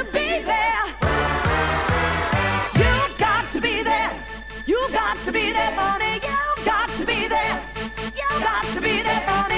be there. You've got to be there. You've got to be there, Bonnie. You've got to be there. You've got to be there, Bonnie.